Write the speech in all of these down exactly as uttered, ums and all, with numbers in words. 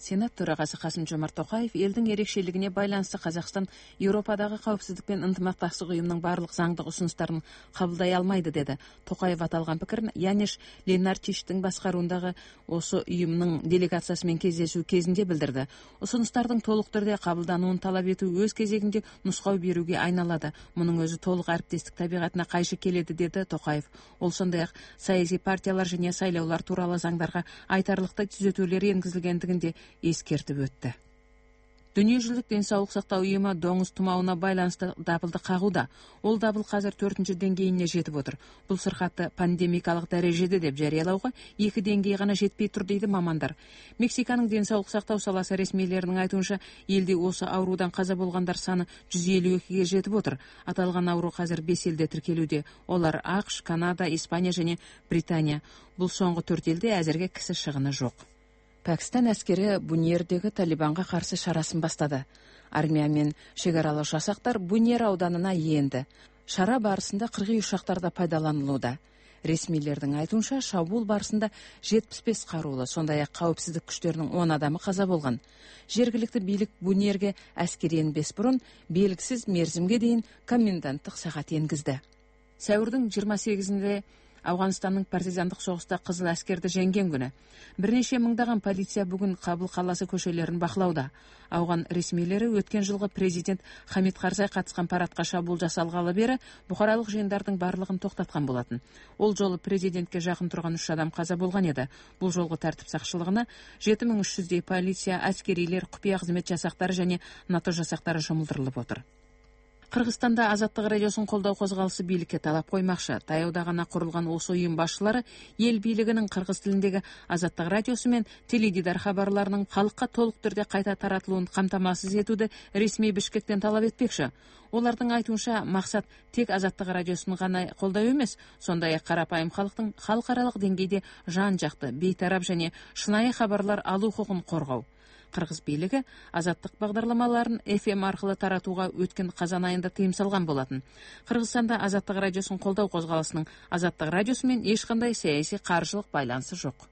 Сенат төрағасы Қасым-Жомарт Тоқаев елдің ерекшелігіне байланысты Қазақстан Еуропадағы қауіпсіздік пен ынтымақтастық ұйымының барлық заңдық ұсыныстарын қабылдай алмайды деді. Тоқаев аталған пікірін Яниш Ленарчичтің басқаруындағы осы ұйымның делегациясымен кездесу кезінде білдірді. Ұсыныстардың толық түрде қабылдануын талап ету өз кезегінде нұсқау беруге айналады. Мұның өзі толық әріптестік табиғатына қайшы келеді деді Тоқаев. Ол сондай-ақ саяси партиялар және сайлаулар туралы заңдарға айтарлықтай түзетулер енгізілгендігінде ескертіп өтті. Дүниежүзілік денсаулық сақтау ұйымы доңыз тұмауына байланысты дабылды қағуда. Ол дабыл қазір төртінші деңгейіне жетіп отыр. Бұл сырқатты пандемикалық дәрежеде деп жариялауға екі деңгей ғана жетпей тұр дейді мамандар. Мексиканың денсаулық сақтау саласы ресмилерінің айтуынша, елде осы аурудан қаза болғандар саны жүз елу екіге жетіп отыр. Аталған ауру қазір бес елде тіркелуде. Олар ақш, Канада, Испания және Британия. Бұл соңғы төрт елде әзірге кісі шығыны жоқ. Пәкістан әскері Буньердегі Талибанға қарсы шарасын бастады. Армия мен шекаралық жасақтар Буньер ауданына енді. Шара барысында қырғи ұшақтарда пайдаланылуда. Ресмилердің айтуынша, шабуыл барысында жетпіс бес қарулы, сондай-ақ қауіпсіздік күштерінің он адамы қаза болған. Жергілікті билік Буньерге әскери енбес бұрын белгісіз мерзімге дейін коменданттық сағат енгізді. Сәуірдің жиырма сегізінде Ауғанстанның партизандық соғыста қызыл әскерді жеңген күні. Бірнеше мыңдаған полиция бүгін Қабыл қаласы көшелерін бақылауда. Ауған ресмилері өткен жылғы президент Хамид Карзай қатысқан парадқа шабуыл жасалғалы бері бұқаралық жиындардың барлығын тоқтатқан болатын. Ол жолы президентке жақын тұрған үш адам қаза болған еді. Бұл жолғы тәртіп сақшылығына жеті мың үш жүздей полиция, әскерилер, құпия қызмет жасақтары және НАТО жасақтары жұмылдырылып отыр. Қырғызстанда Азаттық радиосын қолдау қозғалысы билікке талап қоймақшы. Таяуда ғана құрылған осы ұйым басшылары ел билігінің қырғыз тіліндегі Азаттық радиосы мен теледидар хабарларының халыққа толық түрде қайта таратылуын қамтамасыз етуді ресми Бішкектен талап етпекші. Олардың айтуынша, мақсат тек Азаттық радиосын ғана қолдау емес, сондай-ақ қарапайым халықтың халықаралық деңгейде жан-жақты, бейтарап және шынайы хабарлар алу құқығын қорғау. Қырғыз билігі азаттық бағдарламаларын эф эм арқылы таратуға өткен қазан айында тыйым салған болатын. Қырғызстанда Азаттық радиосын қолдау қозғалысының Азаттық радиосымен ешқандай саяси қаржылық байланысы жоқ.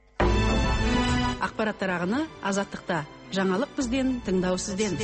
Ақпараттар ағыны Азаттықта. Жаңалық бізден, тыңдау сізден.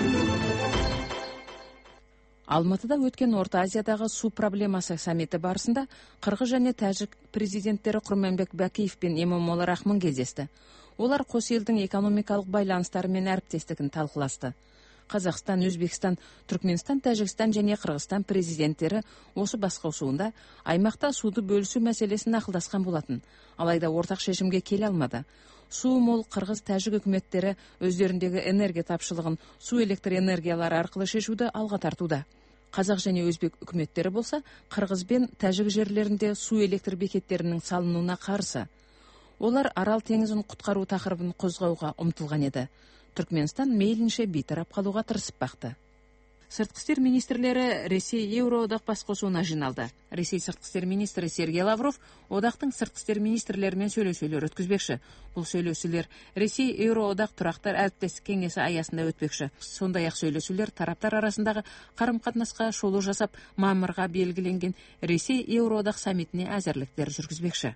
Алматыда өткен Орта Азиядағы су проблемасы саммиті барысында Қырғыз және Тәжік президенттері Құрманбек Бәкиев пен Эмомали Рахмон кездесті. Олар қос елдің экономикалық байланыстары мен әріптестігін талқыласты. Қазақстан, Өзбекстан, Түркменстан, Тәжікстан және Қырғызстан президенттері осы басқосуында аймақта суды бөлісу мәселесін ақылдасқан болатын. Алайда ортақ шешімге келе алмады. Су мол Қырғыз Тәжік үкіметтері өздеріндегі энергия тапшылығын су электр энергиялары арқылы шешуді алға тартуда. Қазақ және Өзбек үкіметтері болса, Қырғыз бен Тәжік жерлерінде су электр бекеттерінің салынуына қарсы. Олар Арал теңізін құтқару тақырыбын қозғауға ұмтылған еді. Түркменстан мейлінше бейтарап қалуға тырысып бақты. Сыртқы істер министрлері Ресей Еуроодақ басқосуына жиналды. Ресей сыртқы істер министрі Сергей Лавров одақтың сыртқы істер министрлерімен сөйлесулер өткізбекші. Бұл сөйлесулер Ресей Еуроодақ тұрақтар әріптестік кеңесі аясында өтпекші. Сондай-ақ сөйлесулер тараптар арасындағы қарым-қатынасқа шолу жасап, мамырға белгіленген Ресей Еуроодақ саммитіне әзірліктер жүргізбекші.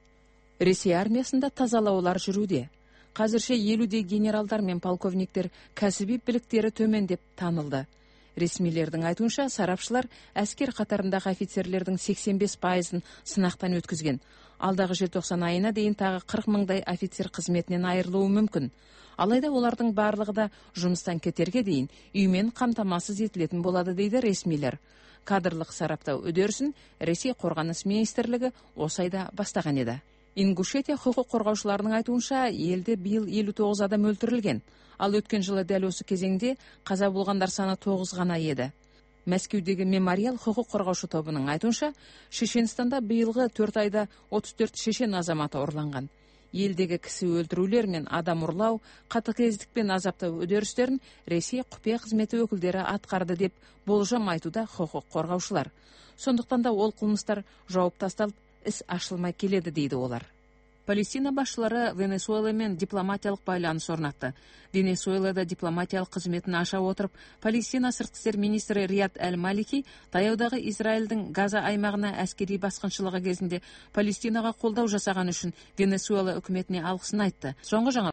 Ресей армиясында тазалаулар жүруде. Қазірше елудей генералдар мен полковниктер кәсіби біліктері төмен деп танылды. Ресмилердің айтуынша, сарапшылар әскер қатарындағы офицерлердің сексен бес пайызын сынақтан өткізген. Алдағы желтоқсан айына дейін тағы қырық мыңдай офицер қызметінен айырылуы мүмкін. Алайда олардың барлығы да жұмыстан кетерге дейін үймен қамтамасыз етілетін болады дейді ресмилер. Кадрлық сараптау үдерісін Ресей қорғаныс министрлігі осы айда бастаған еді. Ингушетия құқық қорғаушыларының айтуынша, елде биыл елу тоғыз адам өлтірілген. Ал өткен жылы дәл осы кезеңде қаза болғандар саны тоғыз ғана еді. Мәскеудегі мемориал құқық қорғаушы тобының айтуынша, Шешенстанда биылғы төрт айда отыз төрт шешен азаматы ұрланған. Елдегі кісі өлтірулер мен адам ұрлау, қатыгездік пен азаптау үдерістерін Ресей құпия қызметі өкілдері атқарды деп болжам айтуда құқық қорғаушылар. Сондықтан да ол қылмыстар жауып тасталып, іс ашылмай келеді дейді олар. Палестина басшылары Венесуэламен дипломатиялық байланыс орнатты. Венесуэлада дипломатиялық қызметін аша отырып, Палестина сыртқы істер министрі Рият Әл-Малики таяудағы Израильдің Газа аймағына әскери басқыншылығы кезінде Палестинаға қолдау жасаған үшін Венесуэла үкіметіне алғысын айтты. Соңғы жаңа